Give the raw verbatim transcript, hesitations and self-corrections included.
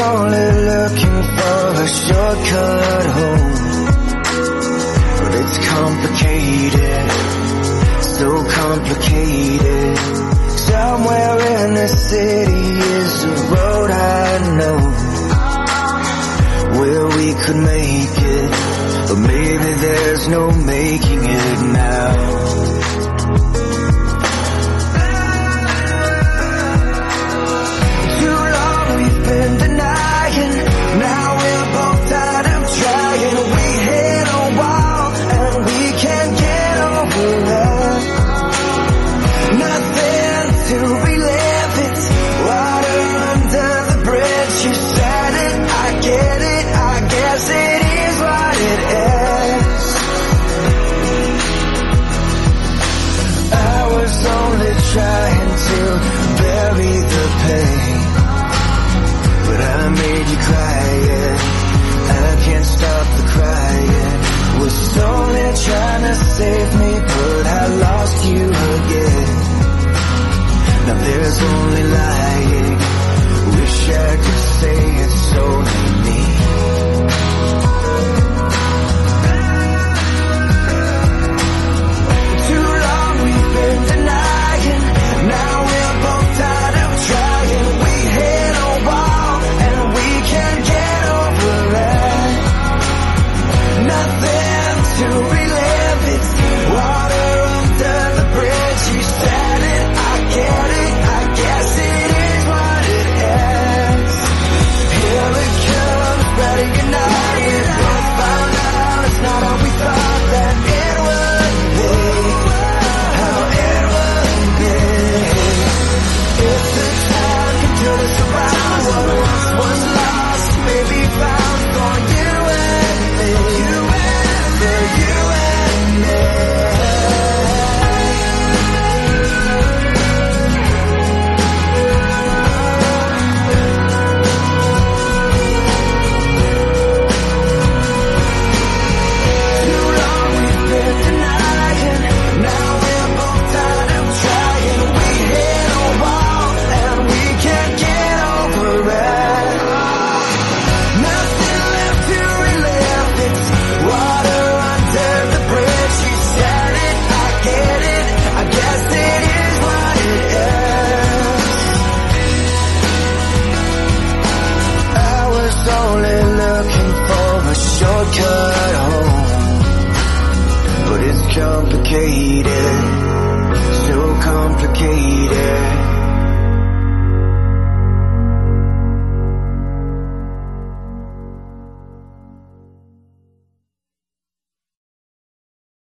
only looking for a shortcut home, but it's complicated, so complicated. Somewhere in the city is a road I know where we could make it, but maybe there's no making it now. Too long we've been denying, now we're both tired of trying. We hit a wall and we can't get over it. Nothing to relive it, water under the bridge. You said it, I get it, I guess it is what it is. I was only trying to bury the pain, but I made you cry, yeah. I can't stop the crying. Was only trying to save me, but I lost you again. Now there's only lying. Wish I could say it's only me. Too long we've been denying, now we're both tired of trying. We hit a wall and we can't get over it. Nothing to relive it, water under the bridge. You said it, I get it, I guess it is what it is. Here it comes, better united. Both found out it's not how we thought that it would be, how it would be. If the time could turn us around, what once was lost may be found for you and me, you and me, you and me. Too long we've been denying, now we're both tired of trying. We hit a wall and we can't get over it. Nothing left to relive it, water under the bridge. You said it, I get it, I guess it is what it is. I was only looking for a shortcut home, but it's complicated,